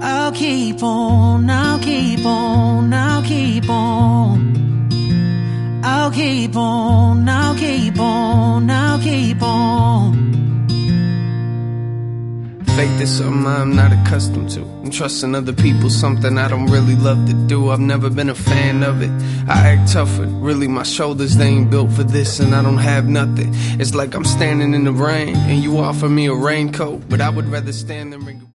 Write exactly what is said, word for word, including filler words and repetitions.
I'll keep on, I'll keep on, I'll keep on. I'll keep on, I'll keep on, I'll keep on. Faith is something I'm not accustomed to. And trusting other people, something I don't really love to do. I've never been a fan of it. I act tougher, really my shoulders, they ain't built for this. And I don't have nothing. It's like I'm standing in the rain and you offer me a raincoat, but I would rather stand than ring